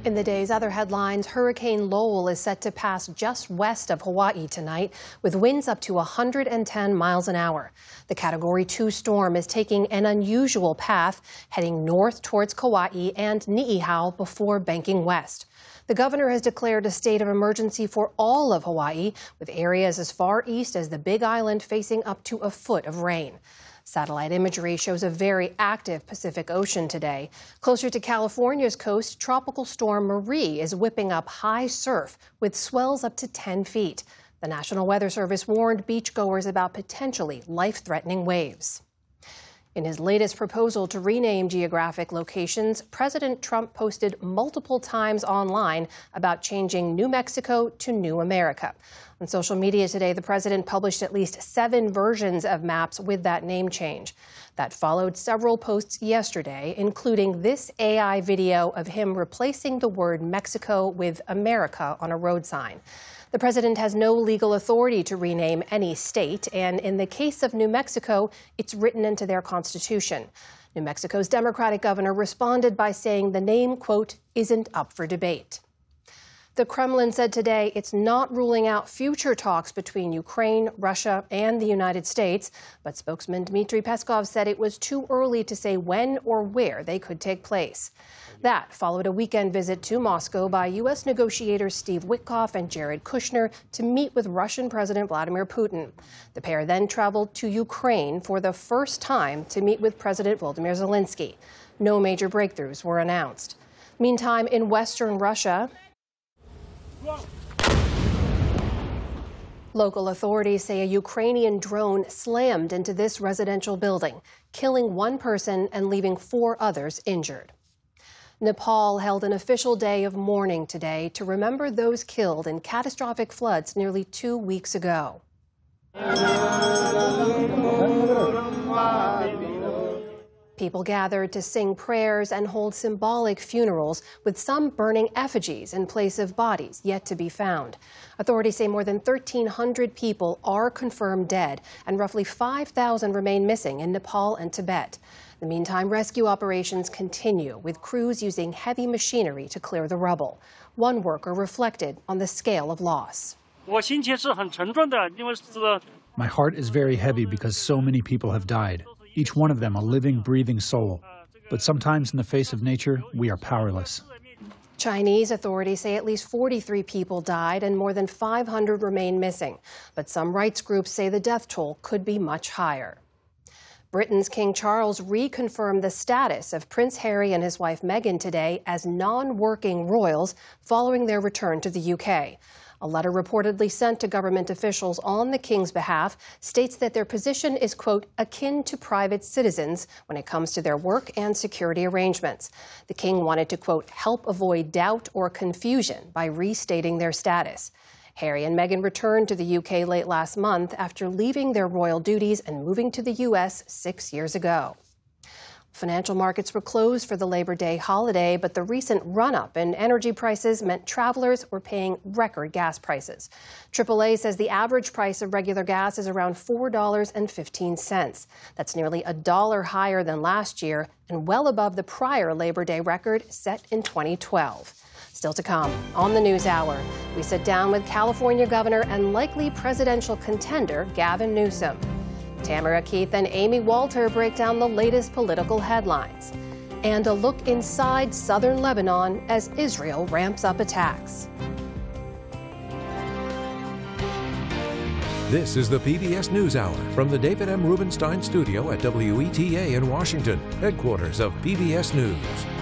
In the day's other headlines, Hurricane Lowell is set to pass just west of Hawaii tonight, with winds up to 110 miles an hour. The Category 2 storm is taking an unusual path, heading north towards Kauai and Niihau before banking west. The governor has declared a state of emergency for all of Hawaii, with areas as far east as the Big Island facing up to a foot of rain. Satellite imagery shows a very active Pacific Ocean today. Closer to California's coast, Tropical Storm Marie is whipping up high surf with swells up to 10 feet. The National Weather Service warned beachgoers about potentially life-threatening waves. In his latest proposal to rename geographic locations, President Trump posted multiple times online about changing New Mexico to New America. On social media today, the president published at least 7 versions of maps with that name change. That followed several posts yesterday, including this AI video of him replacing the word Mexico with America on a road sign. The president has no legal authority to rename any state, and in the case of New Mexico, it's written into their constitution. New Mexico's Democratic governor responded by saying the name, quote, isn't up for debate. The Kremlin said today it's not ruling out future talks between Ukraine, Russia, and the United States, but spokesman Dmitry Peskov said it was too early to say when or where they could take place. That followed a weekend visit to Moscow by U.S. negotiators Steve Witkoff and Jared Kushner to meet with Russian President Vladimir Putin. The pair then traveled to Ukraine for the first time to meet with President Volodymyr Zelensky. No major breakthroughs were announced. Meantime, in western Russia, local authorities say a Ukrainian drone slammed into this residential building, killing 1 person and leaving 4 others injured. Nepal held an official day of mourning today to remember those killed in catastrophic floods nearly 2 weeks ago. People gathered to sing prayers and hold symbolic funerals, with some burning effigies in place of bodies yet to be found. Authorities say more than 1,300 people are confirmed dead, and roughly 5,000 remain missing in Nepal and Tibet. In the meantime, rescue operations continue, with crews using heavy machinery to clear the rubble. One worker reflected on the scale of loss. My heart is very heavy because so many people have died. Each one of them a living, breathing soul. But sometimes in the face of nature, we are powerless. Chinese authorities say at least 43 people died and more than 500 remain missing. But some rights groups say the death toll could be much higher. Britain's King Charles reconfirmed the status of Prince Harry and his wife Meghan today as non-working royals following their return to the UK. A letter reportedly sent to government officials on the King's behalf states that their position is, quote, akin to private citizens when it comes to their work and security arrangements. The King wanted to, quote, help avoid doubt or confusion by restating their status. Harry and Meghan returned to the UK late last month after leaving their royal duties and moving to the US 6 years ago. Financial markets were closed for the Labor Day holiday, but the recent run-up in energy prices meant travelers were paying record gas prices. AAA says the average price of regular gas is around $4.15. That's nearly $1 higher than last year and well above the prior Labor Day record set in 2012. Still to come on the News Hour, we sit down with California Governor and likely presidential contender Gavin Newsom. Tamara Keith and Amy Walter break down the latest political headlines. And a look inside southern Lebanon as Israel ramps up attacks. This is the PBS NewsHour from the David M. Rubenstein studio at WETA in Washington, headquarters of PBS News.